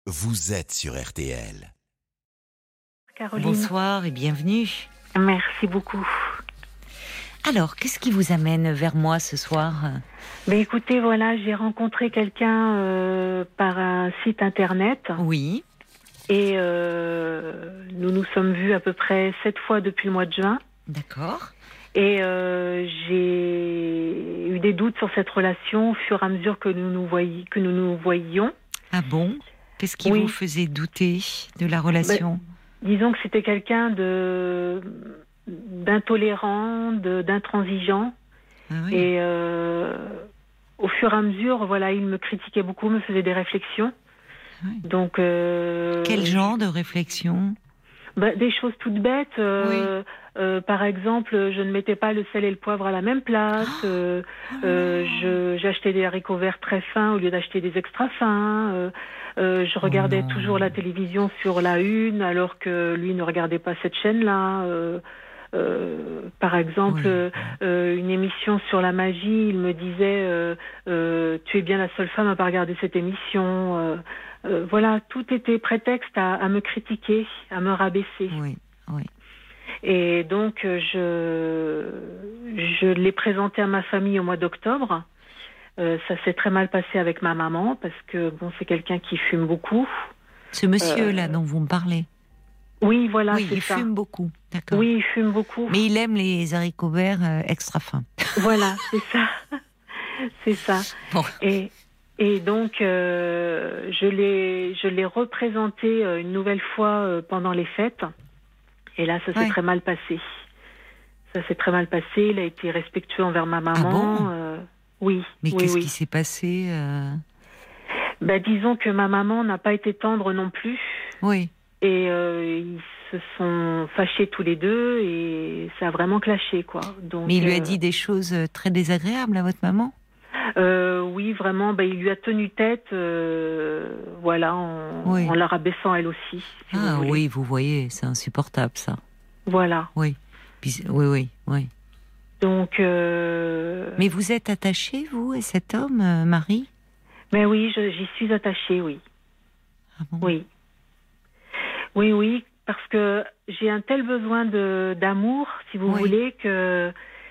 Vous êtes sur RTL. Caroline. Bonsoir et bienvenue. Merci beaucoup. Alors, qu'est-ce qui vous amène vers moi ce soir ? Écoutez, voilà, j'ai rencontré quelqu'un par un site internet. Oui. Et nous nous sommes vus à peu près 7 fois depuis le mois de juin. D'accord. Et j'ai eu des doutes sur cette relation au fur et à mesure que nous nous voyions. Ah bon ? Qu'est-ce qui vous faisait douter de la relation ? Disons que c'était quelqu'un d'intolérant, d'intransigeant. Ah oui. Et au fur et à mesure, voilà, il me critiquait beaucoup, me faisait des réflexions. Oui. Donc, quel genre de réflexion ? Des choses toutes bêtes. Par exemple, je ne mettais pas le sel et le poivre à la même place. J'achetais des haricots verts très fins au lieu d'acheter des extra fins. Je regardais toujours la télévision sur la une, alors que lui ne regardait pas cette chaîne-là. Par exemple, une émission sur la magie, il me disait tu es bien la seule femme à pas regarder cette émission. Voilà, tout était prétexte à me critiquer, à me rabaisser. Oui, oui. Et donc, je l'ai présenté à ma famille au mois d'octobre. Ça s'est très mal passé avec ma maman, parce que c'est quelqu'un qui fume beaucoup. Ce monsieur-là dont vous me parlez ? Oui, voilà, oui, c'est ça. Il fume beaucoup, d'accord. Oui, il fume beaucoup. Mais il aime les haricots verts extra fins. Voilà, c'est ça. C'est ça. Bon. Et donc, je l'ai représenté une nouvelle fois pendant les fêtes. Et là, ça s'est très mal passé. Ça s'est très mal passé. Il a été respectueux envers ma maman. Ah bon oui. Mais qu'est-ce qui s'est passé disons que ma maman n'a pas été tendre non plus. Oui. Et ils se sont fâchés tous les deux et ça a vraiment clashé, quoi. Donc, mais il lui a dit des choses très désagréables à votre maman ? Oui, vraiment. Il lui a tenu tête, voilà, en la rabaissant elle aussi. Si vous voulez. Oui, vous voyez, c'est insupportable ça. Voilà. Oui. Puis, oui. Donc. Mais vous êtes attachée, vous, et cet homme, Marie ? Mais oui, j'y suis attachée, oui. Ah bon ? Oui. Oui, parce que j'ai un tel besoin d'amour, si vous voulez, que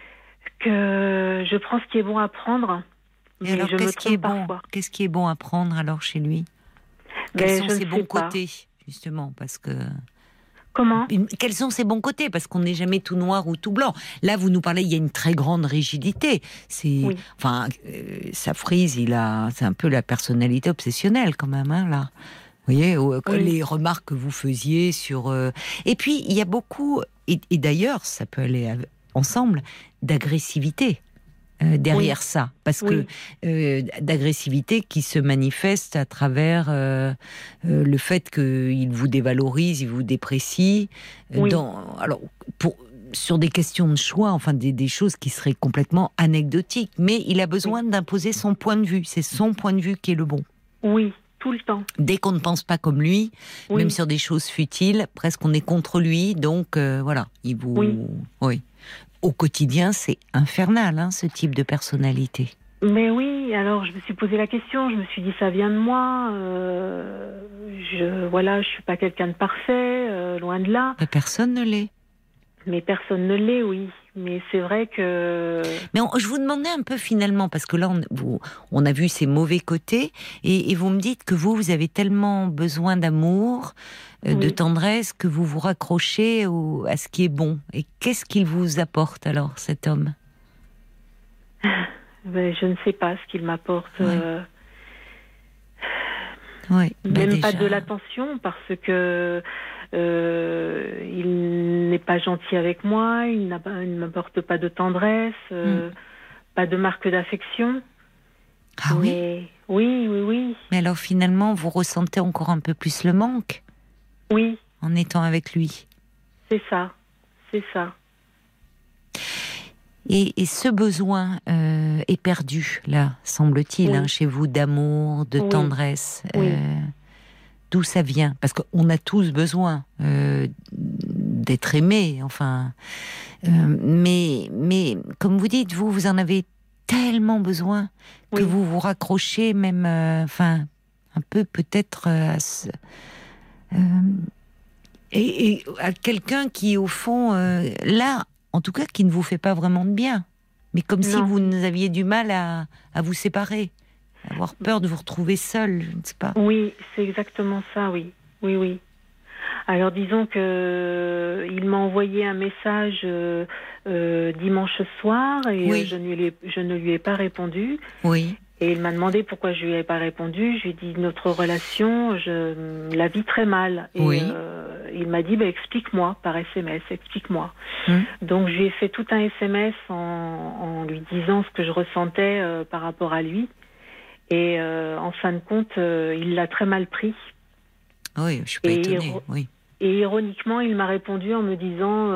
je prends ce qui est bon à prendre. Et alors, qu'est-ce qui est bon à prendre alors chez lui ? Quels sont ses bons côtés, justement, parce que... Comment ? Quels sont ses bons côtés ? Parce qu'on n'est jamais tout noir ou tout blanc. Là, vous nous parlez, il y a une très grande rigidité. Ça frise, c'est un peu la personnalité obsessionnelle quand même, hein, là. Vous voyez, les remarques que vous faisiez sur... Et puis, il y a beaucoup, et d'ailleurs, ça peut aller ensemble, d'agressivité derrière ça. Parce que d'agressivité qui se manifeste à travers le fait qu'il vous dévalorise, il vous déprécie. Sur des questions de choix, enfin des choses qui seraient complètement anecdotiques. Mais il a besoin d'imposer son point de vue. C'est son point de vue qui est le bon. Oui. Tout le temps. Dès qu'on ne pense pas comme lui, même sur des choses futiles, presque on est contre lui, donc voilà. Oui. Au quotidien, c'est infernal, hein, ce type de personnalité. Mais oui, alors je me suis posé la question, je me suis dit ça vient de moi, je suis pas quelqu'un de parfait, loin de là. Personne ne l'est. Mais personne ne l'est, oui. Mais c'est vrai que... Mais je vous demandais un peu finalement, parce que là, on a vu ses mauvais côtés, et vous me dites que vous avez tellement besoin d'amour, de tendresse, que vous vous raccrochez à ce qui est bon. Et qu'est-ce qu'il vous apporte alors, cet homme ? Je ne sais pas ce qu'il m'apporte. Déjà... pas de l'attention, parce que... il n'est pas gentil avec moi, il ne m'apporte pas de tendresse, pas de marque d'affection. Ah oui ? Oui. Mais alors finalement, vous ressentez encore un peu plus le manque ? Oui. En étant avec lui ? C'est ça. Et ce besoin est perdu, là, semble-t-il, hein, chez vous, d'amour, de tendresse. D'où ça vient ? Parce qu'on a tous besoin d'être aimés, enfin. Mais comme vous dites, vous en avez tellement besoin que vous vous raccrochez même, un peu peut-être et à quelqu'un qui, au fond, là, en tout cas, qui ne vous fait pas vraiment de bien. Mais comme si vous aviez du mal à vous séparer, avoir peur de vous retrouver seul, je ne sais pas. Oui, c'est exactement ça, oui. Oui, oui. Alors disons que il m'a envoyé un message dimanche soir et je ne lui ai pas répondu. Oui. Et il m'a demandé pourquoi je lui ai pas répondu. Je lui ai dit notre relation, je la vis très mal. Et il m'a dit explique-moi par SMS, explique-moi. Donc je lui ai fait tout un SMS en lui disant ce que je ressentais par rapport à lui. Et en fin de compte, il l'a très mal pris. Oui, je suis pas étonnée. Oui. Et ironiquement, il m'a répondu en me disant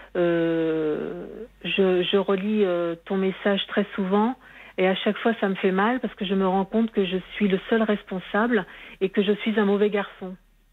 je relis ton message très souvent. Et à chaque fois, ça me fait mal parce que je me rends compte que je suis le seul responsable et que je suis un mauvais garçon.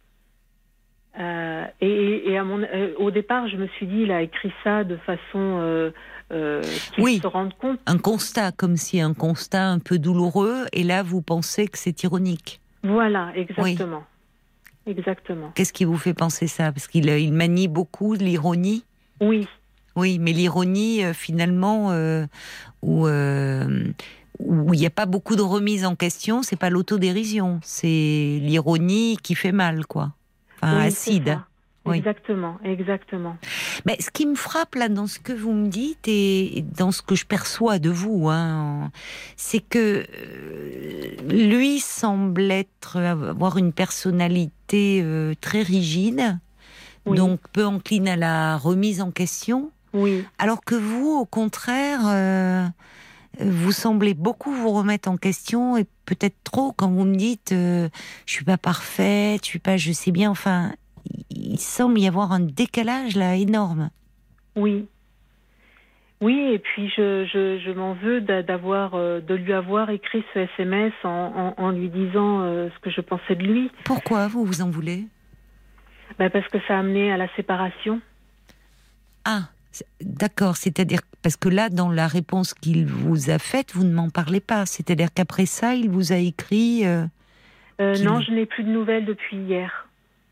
Au départ, je me suis dit, il a écrit ça de façon qu'il se rende compte. Un constat, comme si un constat un peu douloureux, et là, vous pensez que c'est ironique. Voilà, exactement. Oui. Exactement. Qu'est-ce qui vous fait penser ça? Parce qu'il manie beaucoup l'ironie. Oui. Oui, mais l'ironie, finalement, où il n'y a pas beaucoup de remise en question, c'est pas l'autodérision, c'est l'ironie qui fait mal, quoi. Enfin, acide. Oui. Exactement, exactement. Mais ce qui me frappe là dans ce que vous me dites et dans ce que je perçois de vous, c'est que lui semble avoir une personnalité très rigide, donc peu encline à la remise en question. Oui. Alors que vous, au contraire, vous semblez beaucoup vous remettre en question et peut-être trop quand vous me dites je suis pas parfaite, je suis pas, je sais bien. Enfin, il semble y avoir un décalage là énorme. Oui. Oui, et puis je m'en veux de lui avoir écrit ce SMS en lui disant ce que je pensais de lui. Pourquoi vous vous en voulez? Parce que ça a amené à la séparation. Ah. D'accord, c'est-à-dire parce que là, dans la réponse qu'il vous a faite, vous ne m'en parlez pas. C'est-à-dire qu'après ça, il vous a écrit. Non, je n'ai plus de nouvelles depuis hier.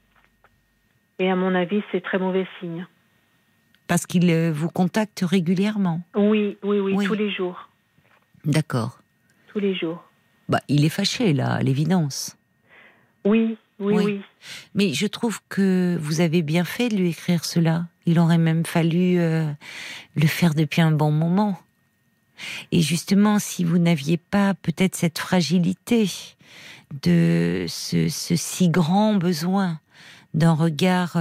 Et à mon avis, c'est très mauvais signe. Parce qu'il vous contacte régulièrement. Oui, tous les jours. D'accord. Tous les jours. Il est fâché là, à l'évidence. Oui. Mais je trouve que vous avez bien fait de lui écrire cela. Il aurait même fallu le faire depuis un bon moment. Et justement, si vous n'aviez pas peut-être cette fragilité de ce si grand besoin d'un regard,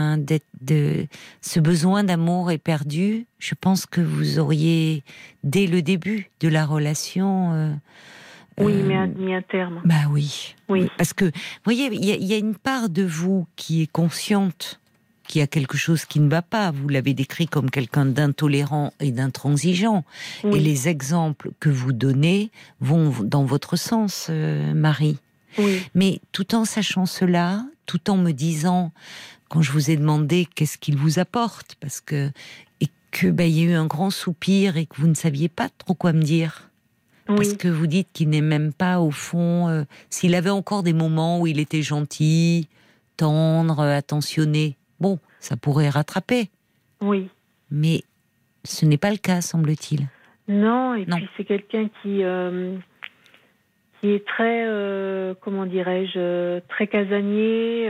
ce besoin d'amour éperdu, je pense que vous auriez, dès le début de la relation... mais mis un terme. Oui. Parce que, vous voyez, il y a une part de vous qui est consciente qu'il y a quelque chose qui ne va pas. Vous l'avez décrit comme quelqu'un d'intolérant et d'intransigeant. Oui. Et les exemples que vous donnez vont dans votre sens, Marie. Oui. Mais tout en sachant cela, tout en me disant, quand je vous ai demandé qu'est-ce qu'il vous apporte, parce que il y a eu un grand soupir et que vous ne saviez pas trop quoi me dire. Oui. Parce que vous dites qu'il n'est même pas, au fond... s'il avait encore des moments où il était gentil, tendre, attentionné, bon, ça pourrait rattraper. Oui. Mais ce n'est pas le cas, semble-t-il. Non, puis c'est quelqu'un qui est très, comment dirais-je, très casanier.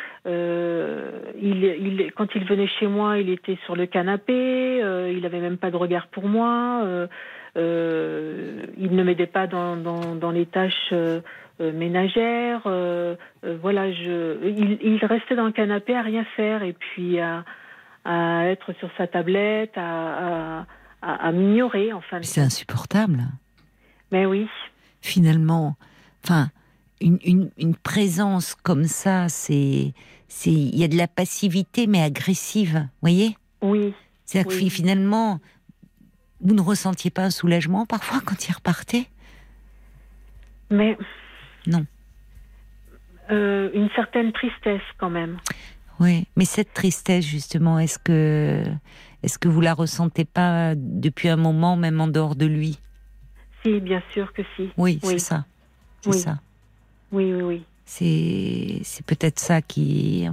Quand il venait chez moi, il était sur le canapé. Il n'avait même pas de regard pour moi. Il ne m'aidait pas dans les tâches ménagères. Il restait dans le canapé à rien faire et puis à être sur sa tablette, à m'ignorer. Enfin, c'est insupportable. Mais oui. Finalement, une présence comme ça, il y a de la passivité mais agressive, voyez ? Oui. C'est-à-dire que finalement, vous ne ressentiez pas un soulagement parfois quand il repartait ? Mais non. Une certaine tristesse quand même. Oui, mais cette tristesse justement, est-ce que vous la ressentez pas depuis un moment, même en dehors de lui ? Si, bien sûr que si. Oui, c'est ça. C'est ça. Oui, oui, oui. C'est peut-être ça qu'il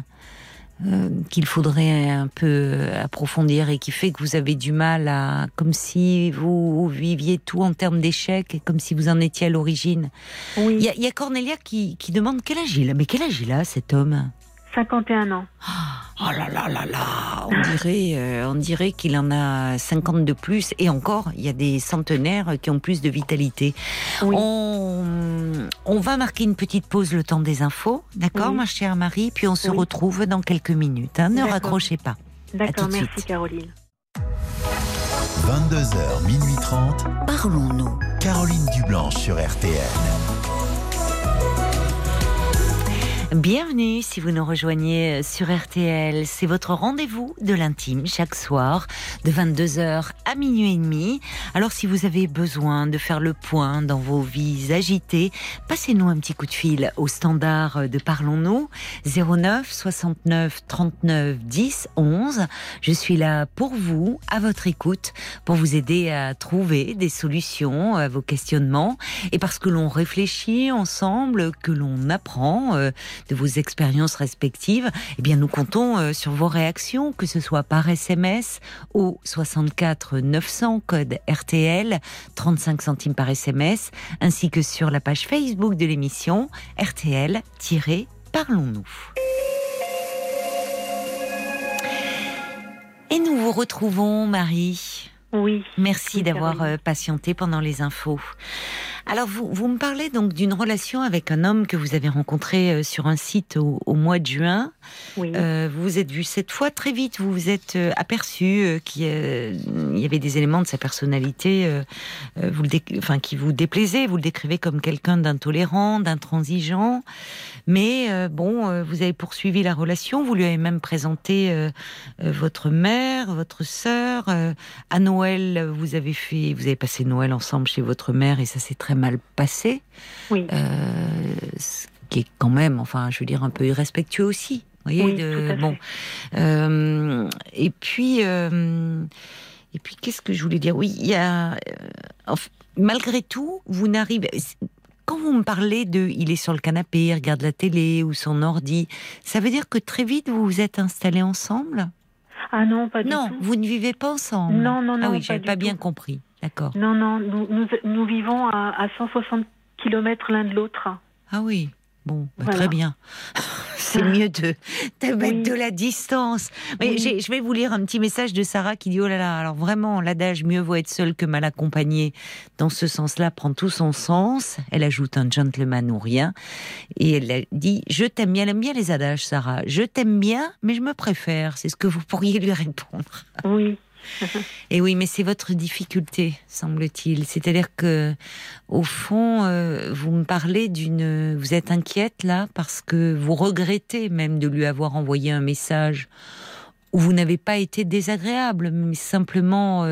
faudrait un peu approfondir et qui fait que vous avez du mal à, comme si vous viviez tout en termes d'échecs et comme si vous en étiez à l'origine. Oui. Il y a Cornelia qui demande quel âge il a. Mais quel âge il a, cet homme? 51 ans. Oh là là là là, on dirait qu'il en a 50 de plus, et encore, il y a des centenaires qui ont plus de vitalité. Oui. On va marquer une petite pause le temps des infos, d'accord, ma chère Marie, puis on se retrouve dans quelques minutes. Ne raccrochez pas. D'accord, merci suite. Caroline. 22h, minuit 30. Parlons-nous. Caroline Dublanche sur RTL. Bienvenue si vous nous rejoignez sur RTL. C'est votre rendez-vous de l'intime chaque soir de 22h à minuit et demi. Alors si vous avez besoin de faire le point dans vos vies agitées, passez-nous un petit coup de fil au standard de Parlons-nous 09 69 39 10 11. Je suis là pour vous, à votre écoute, pour vous aider à trouver des solutions à vos questionnements, et parce que l'on réfléchit ensemble, que l'on apprend de vos expériences respectives, eh bien nous comptons sur vos réactions, que ce soit par SMS au 64 900 code RTL, 35 centimes par SMS, ainsi que sur la page Facebook de l'émission RTL-Parlons-nous. Et nous vous retrouvons, Marie. Oui. Merci d'avoir patienté pendant les infos. Alors, vous me parlez donc d'une relation avec un homme que vous avez rencontré sur un site au mois de juin. Oui. Vous vous êtes vu cette fois très vite. Vous vous êtes aperçu qu'il y avait des éléments de sa personnalité qui vous déplaisaient. Vous le décrivez comme quelqu'un d'intolérant, d'intransigeant. Mais vous avez poursuivi la relation. Vous lui avez même présenté votre mère, votre sœur. À Noël, vous avez passé Noël ensemble chez votre mère et ça s'est très mal passé. Oui. Ce qui est quand même, un peu irrespectueux aussi. Vous voyez, oui, tout à fait. Et puis, qu'est-ce que je voulais dire? Oui, il y a. Malgré tout, vous n'arrivez. Quand vous me parlez il est sur le canapé, il regarde la télé ou son ordi, ça veut dire que très vite vous vous êtes installés ensemble? Ah non, pas du tout. Non, vous ne vivez pas ensemble. Non. Ah oui, j'avais pas bien compris. D'accord. Non, nous vivons à 160 km l'un de l'autre. Ah oui, bon, voilà. Très bien. C'est mieux de mettre de la distance. Mais je vais vous lire un petit message de Sarah qui dit: oh là là, alors vraiment, l'adage mieux vaut être seul que mal accompagné, dans ce sens-là, prend tout son sens. Elle ajoute un gentleman ou rien. Et elle dit: je t'aime bien. Elle aime bien les adages, Sarah. Je t'aime bien, mais je me préfère. C'est ce que vous pourriez lui répondre. Oui. Et oui, mais c'est votre difficulté, semble-t-il. C'est-à-dire que, au fond, vous me parlez vous êtes inquiète là parce que vous regrettez même de lui avoir envoyé un message où vous n'avez pas été désagréable, mais simplement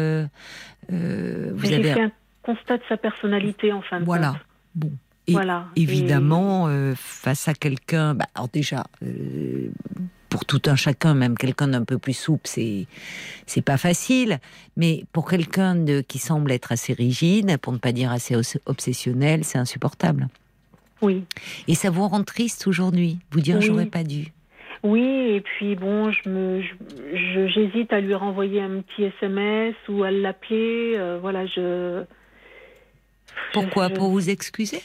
J'ai fait un constat de sa personnalité en fin de compte. Voilà. Bon. Et évidemment, face à quelqu'un, alors déjà. Pour tout un chacun, même quelqu'un d'un peu plus souple, c'est pas facile. Mais pour quelqu'un qui semble être assez rigide, pour ne pas dire assez obsessionnel, c'est insupportable. Oui. Et ça vous rend triste aujourd'hui, vous dire j'aurais pas dû. Oui, et puis bon, j'hésite à lui renvoyer un petit SMS ou à l'appeler. Pourquoi? Pour vous excuser?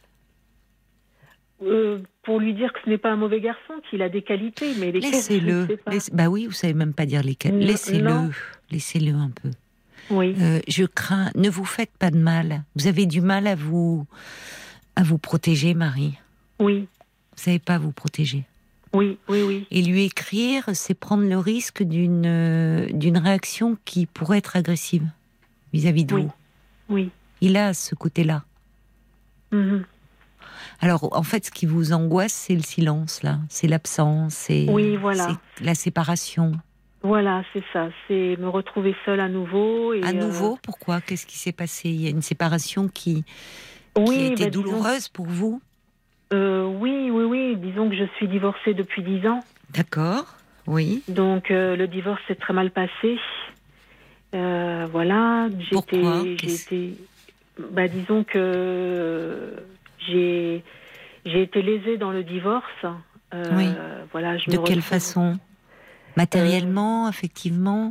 Pour lui dire que ce n'est pas un mauvais garçon, qu'il a des qualités, mais les laissez-le. Oui, vous savez même pas dire lesquelles. Laissez-le un peu. Oui. Je crains. Ne vous faites pas de mal. Vous avez du mal à vous protéger, Marie. Oui. Vous savez pas vous protéger. Oui. Et lui écrire, c'est prendre le risque d'une réaction qui pourrait être agressive vis-à-vis de vous. Oui. Il a ce côté-là. Mm-hmm. Alors, en fait, ce qui vous angoisse, c'est le silence, là. C'est l'absence, c'est la séparation. Voilà, c'est ça. C'est me retrouver seule à nouveau. À nouveau, pourquoi? Qu'est-ce qui s'est passé? Il y a une séparation qui a été douloureuse pour vous? Oui. Disons que je suis divorcée depuis 10 ans. D'accord, oui. Donc, le divorce s'est très mal passé. Voilà. Pourquoi? Disons que j'ai J'ai été lésée dans le divorce. Oui. Voilà, de quelle façon? Matériellement, affectivement?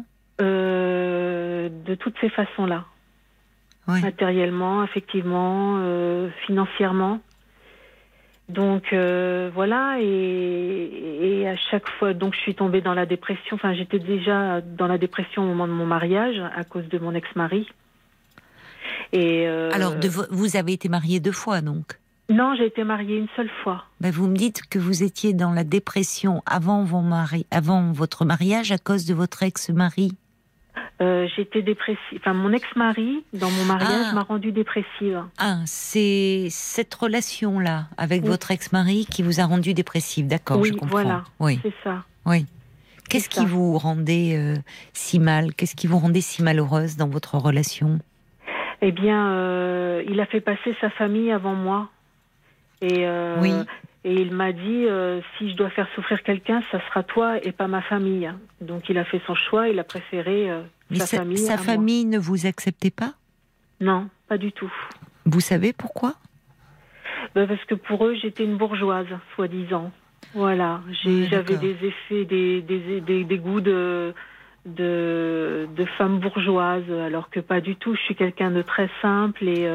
De toutes ces façons-là. Ouais. Matériellement, affectivement, financièrement. Donc voilà, et à chaque fois, donc je suis tombée dans la dépression. Enfin, j'étais déjà dans la dépression au moment de mon mariage à cause de mon ex-mari. Et alors, vous avez été mariée 2 fois, donc? Non, j'ai été mariée une seule fois. Ben, vous me dites que vous étiez dans la dépression avant votre mariage à cause de votre ex-mari. J'étais dépressive. Enfin, mon ex-mari, dans mon mariage, m'a rendue dépressive. Ah, c'est cette relation-là avec votre ex-mari qui vous a rendue dépressive. D'accord, oui, je comprends. Voilà, oui, c'est ça. Oui. Qu'est-ce qui vous rendait si mal? Qu'est-ce qui vous rendait si malheureuse dans votre relation? Eh bien, il a fait passer sa famille avant moi. Et il m'a dit, si je dois faire souffrir quelqu'un, ça sera toi et pas ma famille. Donc il a fait son choix, il a préféré sa famille. Sa famille ne vous acceptait pas? Non, pas du tout. Vous savez pourquoi? Parce que pour eux, j'étais une bourgeoise, soi-disant. Voilà, j'avais des effets, des goûts de femme bourgeoise, alors que pas du tout. Je suis quelqu'un de très simple et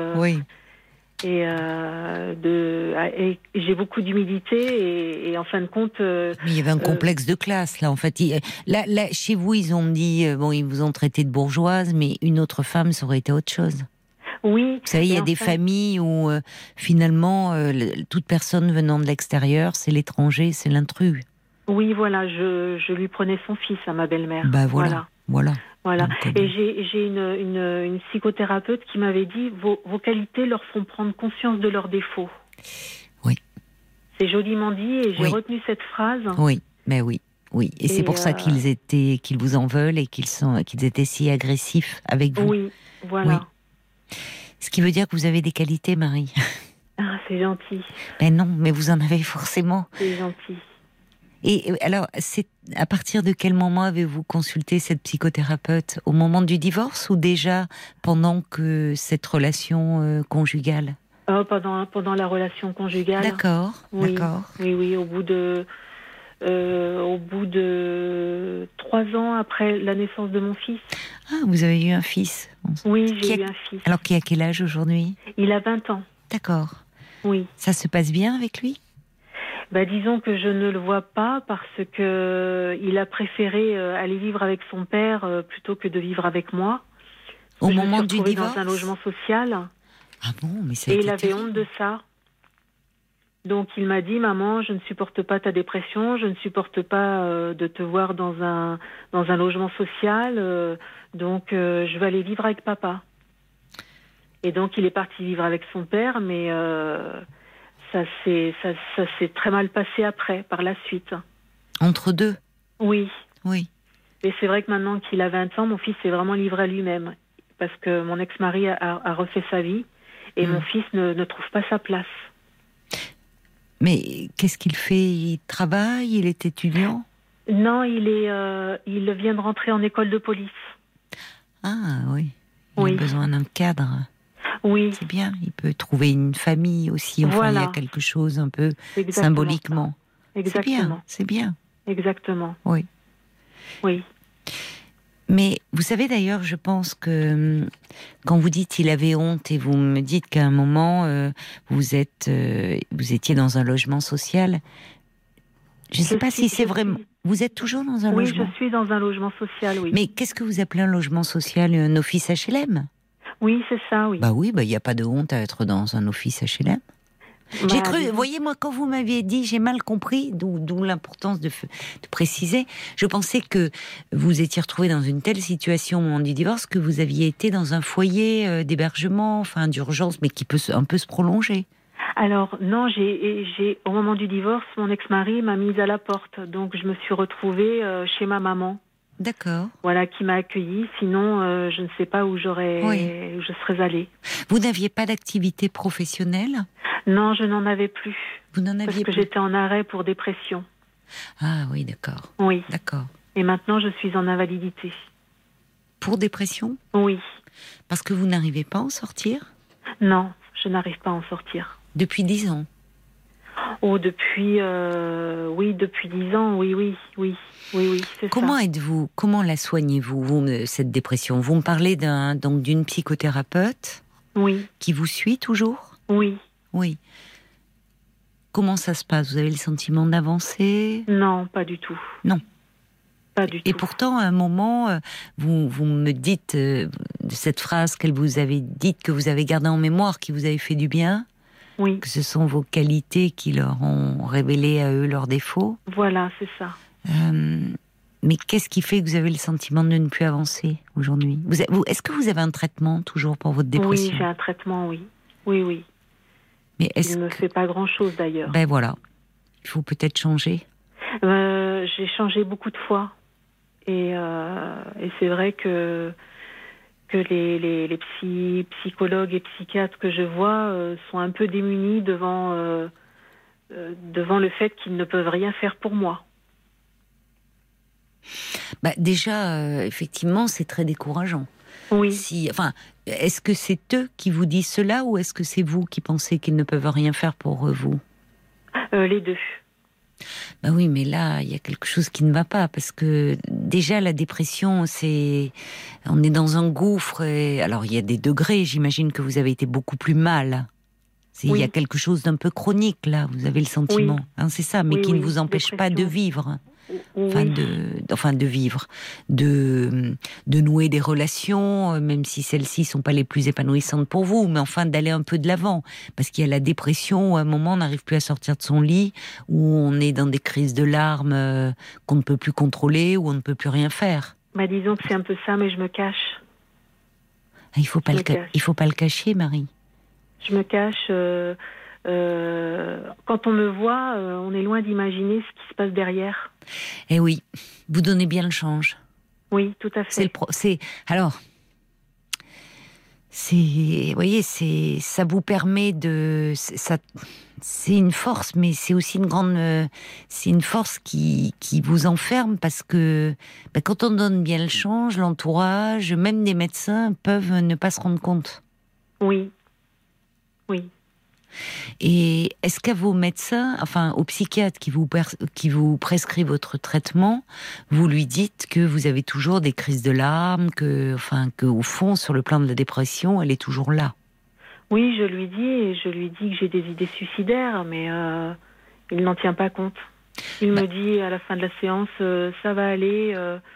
j'ai beaucoup d'humilité et en fin de compte. Mais il y avait un complexe de classe là. En fait, là, chez vous, ils ont dit ils vous ont traité de bourgeoise, mais une autre femme, ça aurait été autre chose. Oui. Vous savez, il y a des familles où finalement, toute personne venant de l'extérieur, c'est l'étranger, c'est l'intrus. Oui, voilà, je lui prenais son fils à ma belle-mère. Bah voilà. Donc, et j'ai une psychothérapeute qui m'avait dit vos qualités leur font prendre conscience de leurs défauts. Oui. C'est joliment dit et j'ai retenu cette phrase. Oui, mais oui. Et c'est pour ça qu'ils vous en veulent et qu'ils étaient si agressifs avec vous. Oui, voilà. Oui. Ce qui veut dire que vous avez des qualités, Marie. Ah, c'est gentil. Ben non, mais vous en avez forcément. C'est gentil. Et alors, c'est à partir de quel moment avez-vous consulté cette psychothérapeute? Au moment du divorce ou déjà pendant que cette relation conjugale? Pendant la relation conjugale. D'accord, oui, d'accord. Oui, au bout de 3 ans après la naissance de mon fils. Ah, vous avez eu un fils? Oui, j'ai eu un fils. Alors, qui a quel âge aujourd'hui? Il a 20 ans. D'accord. Oui. Ça se passe bien avec lui? Disons que je ne le vois pas parce que il a préféré aller vivre avec son père plutôt que de vivre avec moi. Au moment du divorce? Dans un logement social. Ah bon, mais ça a été été il avait terrible. honte de ça. Donc il m'a dit, maman, je ne supporte pas ta dépression, je ne supporte pas de te voir dans un logement social, donc je vais aller vivre avec papa. Et donc il est parti vivre avec son père, mais ça s'est très mal passé après, par la suite. Entre deux? Oui. Et c'est vrai que maintenant qu'il a 20 ans, mon fils s'est vraiment livré à lui-même, parce que mon ex-mari a refait sa vie, et mon fils ne trouve pas sa place. Mais qu'est-ce qu'il fait? Il travaille? Il est étudiant? Non, il vient de rentrer en école de police. Ah oui. Il a besoin d'un cadre. Oui. C'est bien. Il peut trouver une famille aussi. Enfin, il y a quelque chose un peu symboliquement. Exactement. C'est bien. Exactement. Oui. Mais vous savez d'ailleurs, je pense que quand vous dites qu'il avait honte et vous me dites qu'à un moment vous étiez dans un logement social, je ne sais pas si c'est vraiment. Vous êtes toujours dans un logement? Oui, je suis dans un logement social, oui. Mais qu'est-ce que vous appelez un logement social? Un office HLM? Oui, c'est ça, oui. Oui, il n'y a pas de honte à être dans un office HLM. J'ai cru, voyez, moi, quand vous m'aviez dit, j'ai mal compris, d'où l'importance de préciser. Je pensais que vous étiez retrouvé dans une telle situation au moment du divorce que vous aviez été dans un foyer d'hébergement, enfin d'urgence, mais qui peut un peu se prolonger. Alors non, au moment du divorce, mon ex-mari m'a mise à la porte, donc je me suis retrouvée chez ma maman. D'accord. Voilà, qui m'a accueillie. Sinon, je ne sais pas où où je serais allée. Vous n'aviez pas d'activité professionnelle? Non, je n'en avais plus. Vous n'en aviez plus? Parce que j'étais en arrêt pour dépression. Ah oui, d'accord. Oui. D'accord. Et maintenant, je suis en invalidité. Pour dépression? Oui. Parce que vous n'arrivez pas à en sortir? Non, je n'arrive pas à en sortir. Depuis 10 ans? Oh, depuis 10 ans, oui, c'est Comment ça. comment la soignez-vous, cette dépression? Vous me parlez donc d'une psychothérapeute Oui, qui vous suit toujours? oui. Oui. Comment ça se passe? Vous avez le sentiment d'avancer? Non, pas du tout. Non. Pas du Et tout. pourtant, à un moment, vous me dites de cette phrase qu'elle vous avait dite, que vous avez gardée en mémoire, qui vous avait fait du bien, Oui, que ce sont vos qualités qui leur ont révélé à eux leurs défauts. voilà, c'est ça. Mais qu'est-ce qui fait que vous avez le sentiment de ne plus avancer aujourd'hui? Est-ce que vous avez un traitement toujours pour votre dépression? Oui, j'ai un traitement, oui. Oui. Mais Il ne me fait pas grand-chose d'ailleurs. Ben voilà, il faut peut-être changer. J'ai changé beaucoup de fois. Et c'est vrai que les psychologues et psychiatres que je vois sont un peu démunis devant le fait qu'ils ne peuvent rien faire pour moi. Bah déjà, effectivement, c'est très décourageant. Oui. Est-ce que c'est eux qui vous disent cela ou est-ce que c'est vous qui pensez qu'ils ne peuvent rien faire pour vous? Les deux. Bah oui, mais là, il y a quelque chose qui ne va pas parce que déjà la dépression, on est dans un gouffre. Alors il y a des degrés. J'imagine que vous avez été beaucoup plus mal. Il y a quelque chose d'un peu chronique là. Vous avez le sentiment, c'est ça, mais qui ne vous empêche pas de vivre. De vivre, de nouer des relations, même si celles-ci sont pas les plus épanouissantes pour vous, mais enfin d'aller un peu de l'avant, parce qu'il y a la dépression où à un moment on n'arrive plus à sortir de son lit, où on est dans des crises de larmes qu'on ne peut plus contrôler, où on ne peut plus rien faire. Disons que c'est un peu ça, mais je me cache. Il faut pas le cacher, Marie. Je me cache. Quand on me voit, on est loin d'imaginer ce qui se passe derrière. Eh oui, vous donnez bien le change. Oui, tout à fait. Vous voyez, ça vous permet c'est une force, mais c'est aussi c'est une force qui vous enferme parce que quand on donne bien le change, l'entourage, même des médecins peuvent ne pas se rendre compte. Oui. Et est-ce qu'à vos médecins, aux psychiatres qui vous prescrit votre traitement, vous lui dites que vous avez toujours des crises de larmes, que au fond, sur le plan de la dépression, elle est toujours là? Oui, je lui dis que j'ai des idées suicidaires, mais il n'en tient pas compte. Il me dit à la fin de la séance, ça va aller,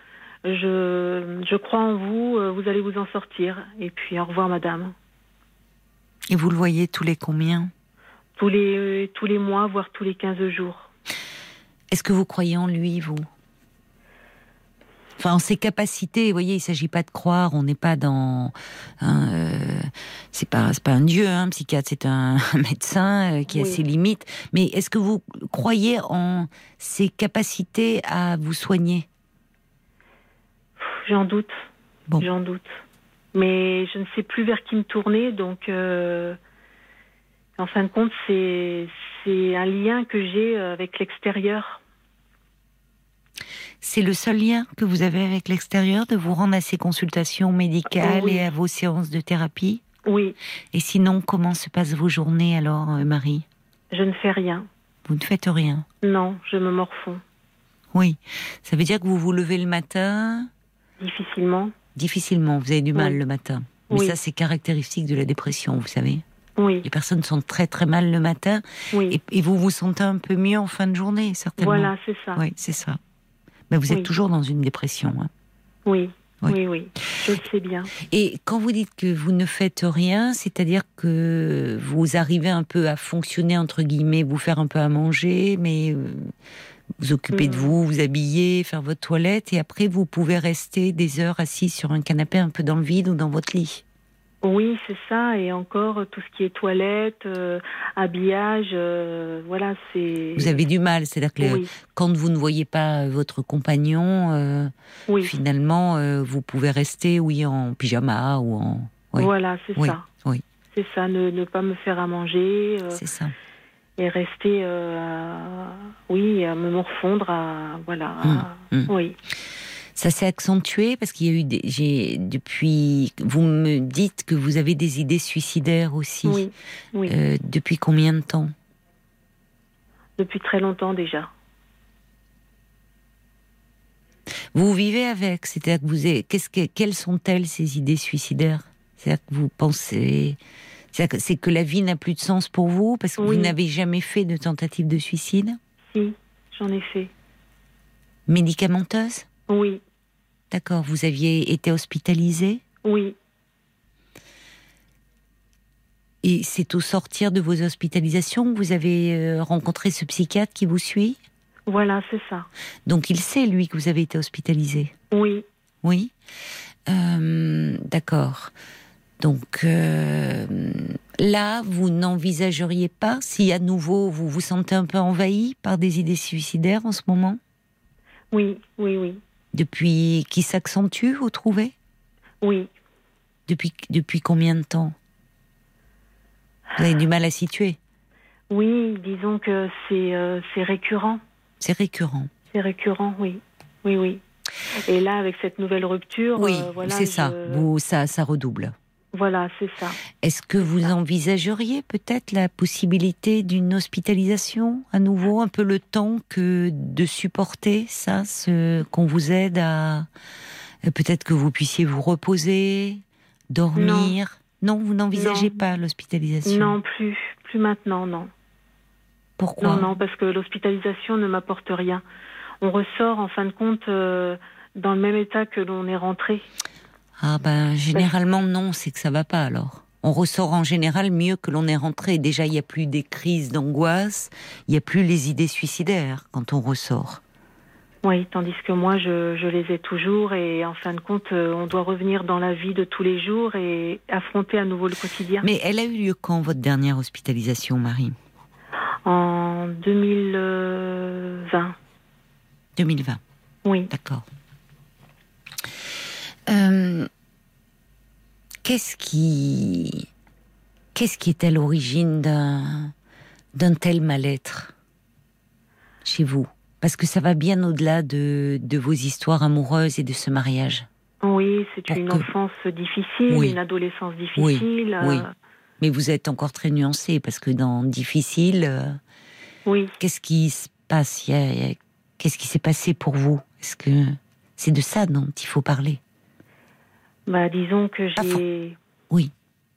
je crois en vous, vous allez vous en sortir. Et puis au revoir, madame. Et vous le voyez tous les combien? Tous les mois, voire tous les 15 jours. Est-ce que vous croyez en lui, vous? En ses capacités, vous voyez, il ne s'agit pas de croire, on n'est pas dans... c'est pas un dieu, un psychiatre, c'est un médecin qui a ses limites. Mais est-ce que vous croyez en ses capacités à vous soigner? J'en doute. Bon. J'en doute. Mais je ne sais plus vers qui me tourner, donc en fin de compte, c'est un lien que j'ai avec l'extérieur. C'est le seul lien que vous avez avec l'extérieur, de vous rendre à ces consultations médicales et à vos séances de thérapie? Oui. Et sinon, comment se passent vos journées alors, Marie? Je ne fais rien. Vous ne faites rien? Non, je me morfonds. Oui. Ça veut dire que vous vous levez le matin? Difficilement. Difficilement, vous avez du mal le matin. Mais ça, c'est caractéristique de la dépression, vous savez. Oui. Les personnes sont très très mal le matin. Oui. Et vous vous sentez un peu mieux en fin de journée, certainement. Voilà, c'est ça. Oui, c'est ça. Mais vous êtes toujours dans une dépression. Hein. Oui. Je le sais bien. Et quand vous dites que vous ne faites rien, c'est-à-dire que vous arrivez un peu à fonctionner, entre guillemets, vous faire un peu à manger, mais... vous occupez de vous, vous habiller, faire votre toilette, et après vous pouvez rester des heures assis sur un canapé un peu dans le vide ou dans votre lit. Oui, c'est ça, et encore tout ce qui est toilette, habillage, voilà, c'est... Vous avez du mal, c'est-à-dire que quand vous ne voyez pas votre compagnon, finalement, vous pouvez rester, en pyjama ou en... Voilà, c'est ça. Oui. C'est ça, ne pas me faire à manger. C'est ça. Et rester, à me morfondre, oui. Ça s'est accentué parce qu'il y a eu depuis, vous me dites que vous avez des idées suicidaires aussi. Oui. Depuis combien de temps? Depuis très longtemps déjà. Vous vivez avec, c'est-à-dire que quelles sont-elles ces idées suicidaires? C'est-à-dire que vous pensez, c'est que la vie n'a plus de sens pour vous parce que vous n'avez jamais fait de tentative de suicide? Si, j'en ai fait. Médicamenteuse? Oui. D'accord. Vous aviez été hospitalisée? Oui. Et c'est au sortir de vos hospitalisations que vous avez rencontré ce psychiatre qui vous suit? Voilà, c'est ça. Donc il sait, lui, que vous avez été hospitalisée? Oui. Oui. D'accord. Donc là, vous n'envisageriez pas, si à nouveau vous vous sentez un peu envahi par des idées suicidaires en ce moment? Oui, oui, oui. Depuis qui s'accentue, vous trouvez? Oui. Depuis combien de temps? Vous avez du mal à situer? Oui, disons que c'est récurrent. C'est récurrent. C'est récurrent, oui. Oui, oui. Et là, avec cette nouvelle rupture... Oui, voilà, c'est ça. Ça redouble. Voilà, c'est ça. Est-ce que vous envisageriez peut-être la possibilité d'une hospitalisation à nouveau, un peu le temps que de supporter ça, qu'on vous aide à... Peut-être que vous puissiez vous reposer, dormir. Non, vous n'envisagez pas l'hospitalisation? Non, plus maintenant, non. Pourquoi? Non, parce que l'hospitalisation ne m'apporte rien. On ressort, en fin de compte, dans le même état que l'on est rentré. Ah ben, généralement, non, c'est que ça va pas alors. On ressort en général mieux que l'on est rentré. Déjà, il n'y a plus des crises d'angoisse, il n'y a plus les idées suicidaires quand on ressort. Oui, tandis que moi, je les ai toujours et en fin de compte, on doit revenir dans la vie de tous les jours et affronter à nouveau le quotidien. Mais elle a eu lieu quand, votre dernière hospitalisation, Marie? En 2020. 2020. Oui. D'accord. Qu'est-ce qui est à l'origine d'un tel mal-être chez vous? Parce que ça va bien au-delà de vos histoires amoureuses et de ce mariage. Oui, c'est une enfance difficile, une adolescence difficile. Oui. Mais vous êtes encore très nuancée, parce que dans difficile, qu'est-ce qui se passe? Qu'est-ce qui s'est passé pour vous? Est-ce que c'est de ça dont il faut parler? Disons que Oui.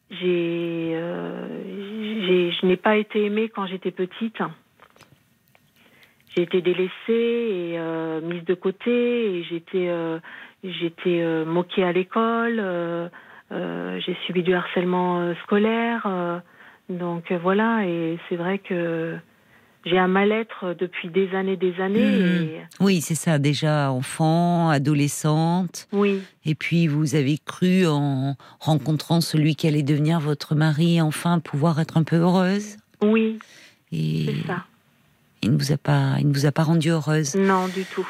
je n'ai pas été aimée quand j'étais petite. J'ai été délaissée et mise de côté et j'étais moquée à l'école. J'ai subi du harcèlement scolaire. Donc voilà, et c'est vrai que j'ai un mal-être depuis des années. Et... Oui, c'est ça, déjà enfant, adolescente. Oui. Et puis vous avez cru, en rencontrant celui qui allait devenir votre mari, enfin pouvoir être un peu heureuse. Oui, et c'est ça. Il ne vous a pas rendue heureuse. Non, du tout.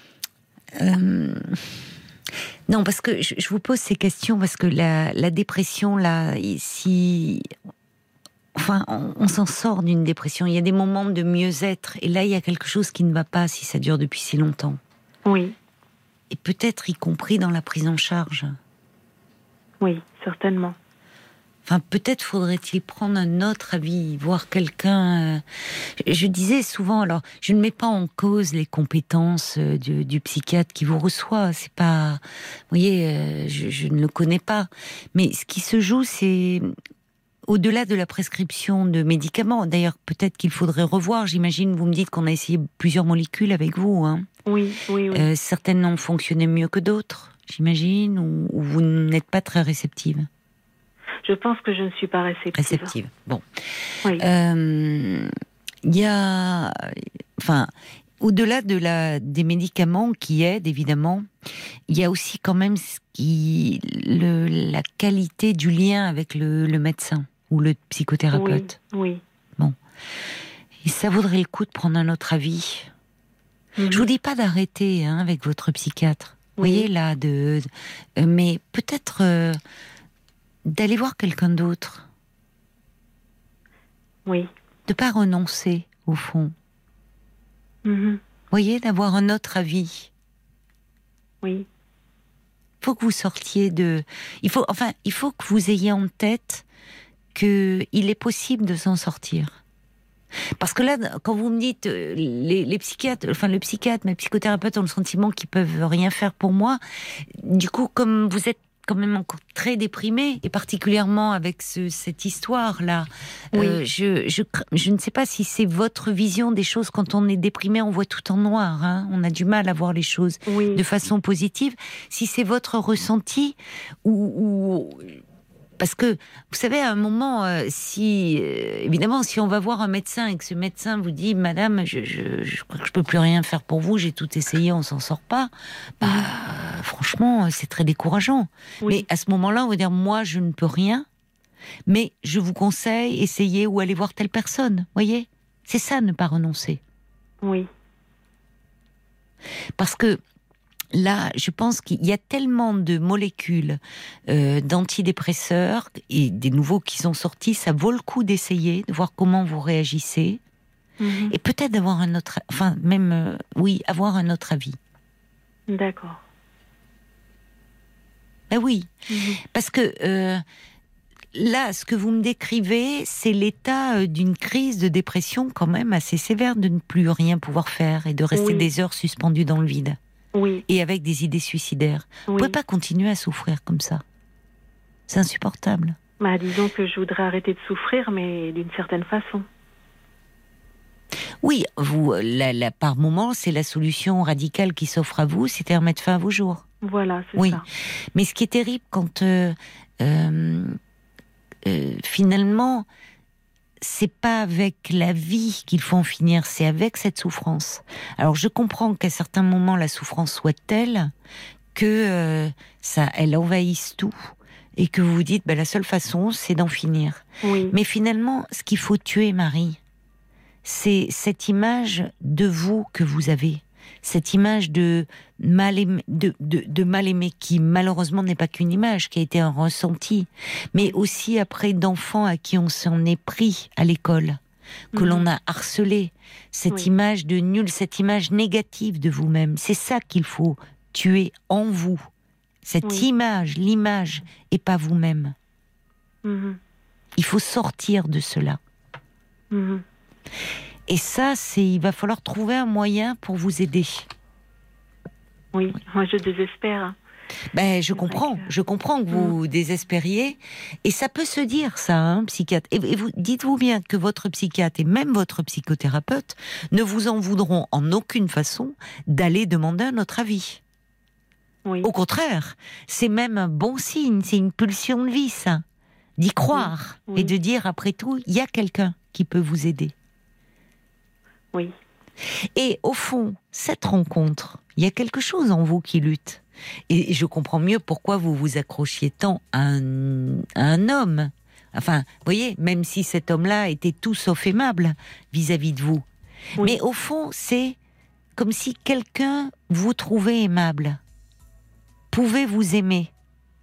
Non, parce que je vous pose ces questions parce que la dépression, là, ici... Enfin, on s'en sort d'une dépression. Il y a des moments de mieux-être. Et là, il y a quelque chose qui ne va pas si ça dure depuis si longtemps. Oui. Et peut-être y compris dans la prise en charge. Oui, certainement. Enfin, peut-être faudrait-il prendre un autre avis, voir quelqu'un... Je disais souvent, alors, je ne mets pas en cause les compétences du psychiatre qui vous reçoit. C'est pas... Vous voyez, je ne le connais pas. Mais ce qui se joue, c'est... Au-delà de la prescription de médicaments, d'ailleurs, peut-être qu'il faudrait revoir. J'imagine, vous me dites qu'on a essayé plusieurs molécules avec vous. Hein. Oui. Certaines ont fonctionné mieux que d'autres, j'imagine, ou vous n'êtes pas très réceptive. Je pense que je ne suis pas réceptive. Bon. Oui. Il y a... Enfin, au-delà des médicaments qui aident, évidemment, il y a aussi quand même la qualité du lien avec le médecin ou le psychothérapeute. Oui. Bon. Et ça vaudrait le coup de prendre un autre avis. Je vous dis pas d'arrêter avec votre psychiatre. Vous voyez, là, mais peut-être d'aller voir quelqu'un d'autre. Oui. De pas renoncer, au fond. Vous voyez, d'avoir un autre avis. Oui. Il faut que vous sortiez il faut que vous ayez en tête qu'il est possible de s'en sortir. Parce que là, quand vous me dites les psychiatres, enfin le psychiatre, mes psychothérapeutes ont le sentiment qu'ils peuvent rien faire pour moi. Du coup, comme vous êtes quand même encore très déprimée, et particulièrement avec cette histoire-là, Oui. je ne sais pas si c'est votre vision des choses. Quand on est déprimé, on voit tout en noir. Hein, on a du mal à voir les choses Oui. de façon positive. Si c'est votre ressenti ou parce que, vous savez, à un moment, évidemment, si on va voir un médecin et que ce médecin vous dit « Madame, je crois que je peux plus rien faire pour vous, j'ai tout essayé, on s'en sort pas », franchement, c'est très décourageant. Oui. Mais à ce moment-là, on va dire « Moi, je ne peux rien, mais je vous conseille, essayez ou allez voir telle personne. » Voyez ? C'est ça, ne pas renoncer. Oui. Parce que là, je pense qu'il y a tellement de molécules d'antidépresseurs et des nouveaux qui sont sortis, ça vaut le coup d'essayer, de voir comment vous réagissez, et peut-être d'avoir un autre, enfin même, avoir un autre avis. D'accord. Ben oui, parce que là, ce que vous me décrivez, c'est l'état d'une crise de dépression quand même assez sévère, de ne plus rien pouvoir faire et de rester des heures suspendues dans le vide. Oui. Et avec des idées suicidaires. Vous ne pouvez pas continuer à souffrir comme ça. C'est insupportable. Bah, disons que je voudrais arrêter de souffrir, mais d'une certaine façon. Oui, vous, par moment, c'est la solution radicale qui s'offre à vous, c'est-à-dire mettre fin à vos jours. Voilà, c'est ça. Mais ce qui est terrible quand finalement, c'est pas avec la vie qu'il faut en finir, c'est avec cette souffrance. Alors je comprends qu'à certains moments la souffrance soit telle que elle envahisse tout et que vous vous dites la seule façon c'est d'en finir. Oui. Mais finalement, ce qu'il faut tuer, Marie, c'est cette image de vous que vous avez. Cette image de mal aimé qui malheureusement n'est pas qu'une image, qui a été un ressenti, mais aussi après d'enfants à qui on s'en est pris à l'école, que l'on a harcelé, cette image de nul, cette image négative de vous-même. C'est ça qu'il faut tuer en vous, cette image, l'image, et pas vous-même. Il faut sortir de cela. Et ça, il va falloir trouver un moyen pour vous aider. Oui, moi je désespère. Je comprends que vous désespériez. Et ça peut se dire, ça, psychiatre. Et vous, dites-vous bien que votre psychiatre et même votre psychothérapeute ne vous en voudront en aucune façon d'aller demander un autre avis. Oui. Au contraire, c'est même un bon signe, c'est une pulsion de vie, ça. D'y croire et de dire, après tout, il y a quelqu'un qui peut vous aider. Oui. Et au fond, cette rencontre, il y a quelque chose en vous qui lutte. Et je comprends mieux pourquoi vous vous accrochiez tant à un homme. Enfin, vous voyez, même si cet homme-là était tout sauf aimable vis-à-vis de vous. Mais au fond, c'est comme si quelqu'un vous trouvait aimable, pouvait vous aimer.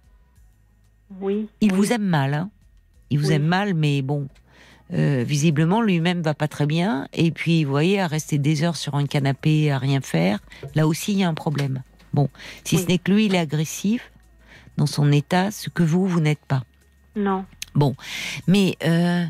Oui. Il vous aime mal, hein. Il vous aime mal, mais bon... visiblement lui-même va pas très bien, et puis vous voyez, à rester des heures sur un canapé à rien faire, là aussi il y a un problème. Bon, si ce n'est que lui il est agressif dans son état, ce que vous n'êtes pas. Non. Bon, mais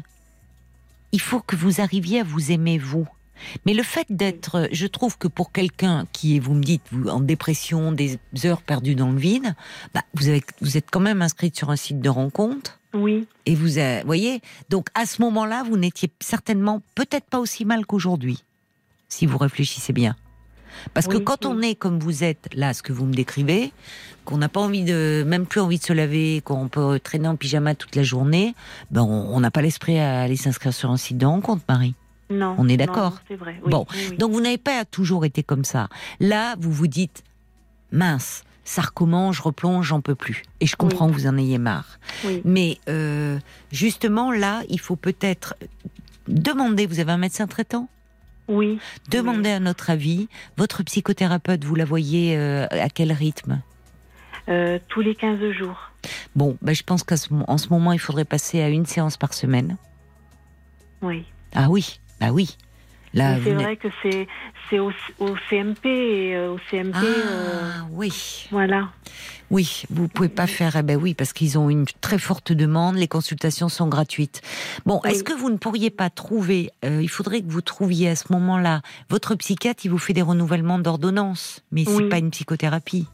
il faut que vous arriviez à vous aimer vous. Mais le fait d'être, je trouve que pour quelqu'un qui est, vous me dites, vous, en dépression, des heures perdues dans le vide, vous êtes quand même inscrite sur un site de rencontre. Oui. Et vous voyez, donc à ce moment-là, vous n'étiez certainement peut-être pas aussi mal qu'aujourd'hui, si vous réfléchissez bien. Parce que quand on est comme vous êtes, là, ce que vous me décrivez, qu'on n'a pas envie même plus envie de se laver, qu'on peut traîner en pyjama toute la journée, on n'a pas l'esprit à aller s'inscrire sur un site de rencontre, Marie. Non. On est d'accord. Non, c'est vrai. Oui, bon, oui. Donc vous n'avez pas toujours été comme ça. Là, vous vous dites, mince, ça recommence, je replonge, j'en peux plus. Et je comprends que vous en ayez marre. Oui. Mais justement, là, il faut peut-être demander, vous avez un médecin traitant ? Oui. Demandez un autre avis. Votre psychothérapeute, vous la voyez à quel rythme ? Tous les 15 jours. Bon, je pense qu'en ce moment, il faudrait passer à une séance par semaine. Oui. Ah oui, bah oui. Là, c'est vrai que c'est au CMP et au CMP. Oui. Voilà. Oui, vous pouvez pas faire. Eh ben oui, parce qu'ils ont une très forte demande. Les consultations sont gratuites. Bon, est-ce que vous ne pourriez pas trouver il faudrait que vous trouviez à ce moment-là votre psychiatre. Il vous fait des renouvellements d'ordonnance, mais c'est pas une psychothérapie.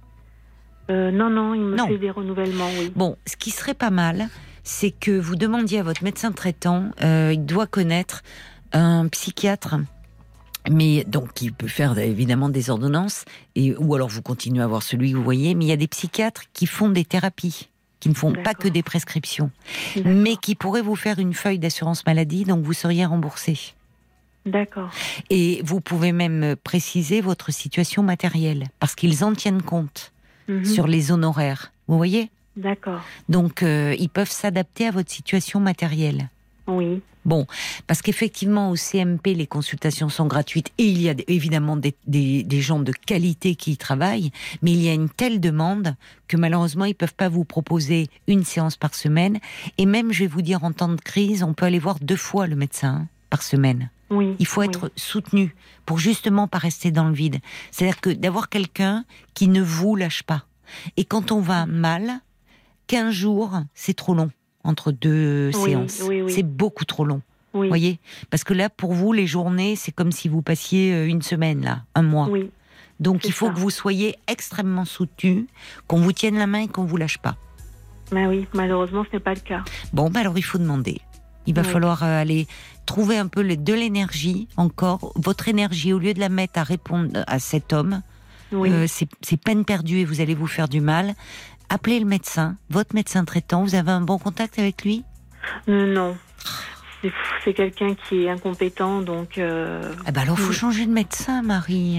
Non, il me fait des renouvellements. Oui. Bon, ce qui serait pas mal, c'est que vous demandiez à votre médecin traitant. Il doit connaître un psychiatre. Mais donc, il peut faire évidemment des ordonnances, ou alors vous continuez à voir celui que vous voyez, mais il y a des psychiatres qui font des thérapies, qui ne font pas que des prescriptions, mais qui pourraient vous faire une feuille d'assurance maladie, donc vous seriez remboursé. D'accord. Et vous pouvez même préciser votre situation matérielle, parce qu'ils en tiennent compte sur les honoraires, vous voyez ? D'accord. Donc, ils peuvent s'adapter à votre situation matérielle. Oui. Bon, parce qu'effectivement, au CMP, les consultations sont gratuites et il y a évidemment des gens de qualité qui y travaillent, mais il y a une telle demande que malheureusement, ils ne peuvent pas vous proposer une séance par semaine. Et même, je vais vous dire, en temps de crise, on peut aller voir 2 fois le médecin par semaine. Oui. Il faut être soutenu pour justement pas rester dans le vide. C'est-à-dire que d'avoir quelqu'un qui ne vous lâche pas. Et quand on va mal, 15 jours, c'est trop long. Entre 2 séances. Oui. C'est beaucoup trop long. Oui. Voyez ? Parce que là, pour vous, les journées, c'est comme si vous passiez une semaine, là, 1 mois. Oui. Donc, il faut que vous soyez extrêmement soutenu, qu'on vous tienne la main et qu'on ne vous lâche pas. Ben oui, malheureusement, ce n'est pas le cas. Bon, alors il faut demander. Il va falloir aller trouver un peu de l'énergie, encore. Votre énergie, au lieu de la mettre à répondre à cet homme, c'est peine perdue et vous allez vous faire du mal. Appelez le médecin, votre médecin traitant. Vous avez un bon contact avec lui ? Non. C'est quelqu'un qui est incompétent, donc... alors, il faut changer de médecin, Marie.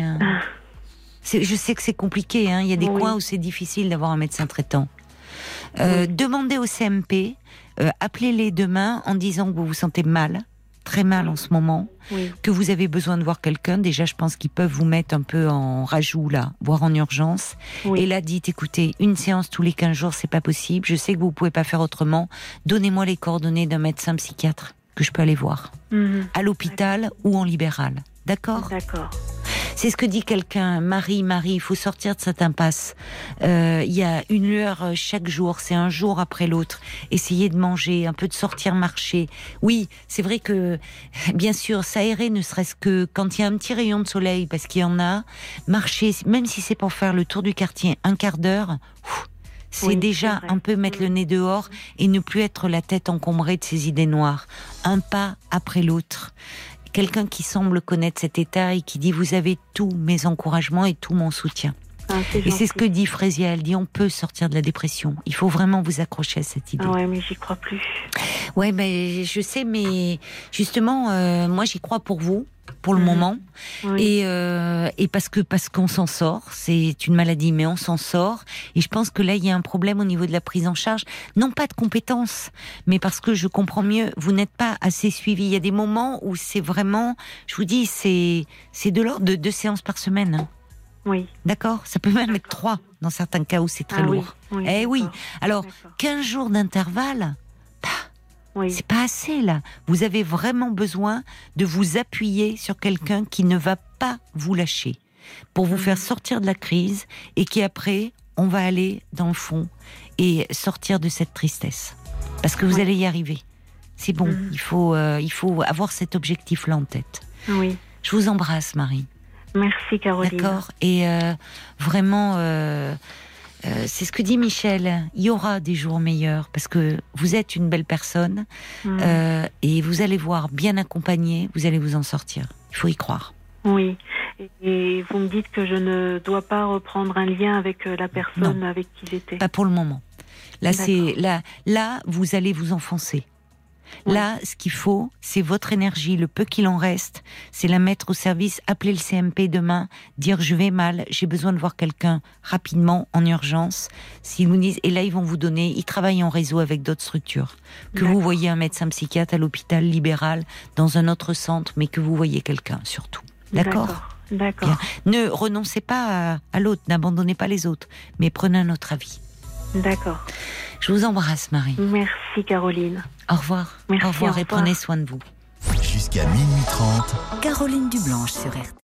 Je sais que c'est compliqué, hein. Il y a des coins où c'est difficile d'avoir un médecin traitant. Demandez au CMP, appelez-les demain en disant que vous vous sentez mal, très mal en ce moment, que vous avez besoin de voir quelqu'un. Déjà, je pense qu'ils peuvent vous mettre un peu en rajout, là, voire en urgence. Et là, dites, écoutez, une séance tous les 15 jours, c'est pas possible. Je sais que vous pouvez pas faire autrement. Donnez-moi les coordonnées d'un médecin psychiatre que je peux aller voir. À l'hôpital ou en libéral. D'accord ? D'accord. C'est ce que dit quelqu'un. Marie, il faut sortir de cette impasse. Il y a 1 heure chaque jour, c'est un jour après l'autre. Essayez de manger, un peu de sortir marcher. Oui, c'est vrai que, bien sûr, s'aérer, ne serait-ce que quand il y a un petit rayon de soleil, parce qu'il y en a, marcher, même si c'est pour faire le tour du quartier, 1 quart d'heure, c'est déjà un peu mettre le nez dehors et ne plus être la tête encombrée de ses idées noires. Un pas après l'autre. Quelqu'un qui semble connaître cet état et qui dit « Vous avez tous mes encouragements et tout mon soutien ». Et c'est ce que dit Frésia, elle dit « On peut sortir de la dépression ». Il faut vraiment vous accrocher à cette idée. Ah ouais, mais j'y crois plus. Ouais, mais je sais, mais justement, moi j'y crois pour vous, pour le moment. Oui. Et parce qu'on s'en sort, c'est une maladie, mais on s'en sort. Et je pense que là, il y a un problème au niveau de la prise en charge. Non pas de compétences, mais parce que je comprends mieux, vous n'êtes pas assez suivi. Il y a des moments où c'est vraiment, je vous dis, c'est de l'ordre de 2 séances par semaine. Oui. D'accord ? Ça peut même être 3 dans certains cas où c'est très lourd. Oui. Alors, 15 jours d'intervalle, c'est pas assez, là. Vous avez vraiment besoin de vous appuyer sur quelqu'un qui ne va pas vous lâcher pour vous faire sortir de la crise et qui, après, on va aller dans le fond et sortir de cette tristesse. Parce que vous allez y arriver. C'est bon, il faut avoir cet objectif-là en tête. Oui. Je vous embrasse, Marie. Merci, Caroline. D'accord. Et vraiment... c'est ce que dit Michel, il y aura des jours meilleurs parce que vous êtes une belle personne et vous allez voir, bien accompagné, vous allez vous en sortir. Il faut y croire. Oui, et vous me dites que je ne dois pas reprendre un lien avec la personne avec qui j'étais. Pas pour le moment. Là, là, vous allez vous enfoncer. Là, ce qu'il faut, c'est votre énergie, le peu qu'il en reste, c'est la mettre au service. Appelez le CMP demain, dire je vais mal, j'ai besoin de voir quelqu'un rapidement, en urgence. S'ils vous disent, et là ils vont vous donner, ils travaillent en réseau avec d'autres structures. Que vous voyez un médecin psychiatre à l'hôpital libéral, dans un autre centre, mais que vous voyez quelqu'un surtout. D'accord. D'accord. Ne renoncez pas à l'autre, n'abandonnez pas les autres, mais prenez un autre avis. D'accord. Je vous embrasse, Marie. Merci, Caroline. Au revoir. Merci, au revoir et prenez soin de vous. Jusqu'à Jusqu'à minuit 30. Caroline Dublanche sur RTL.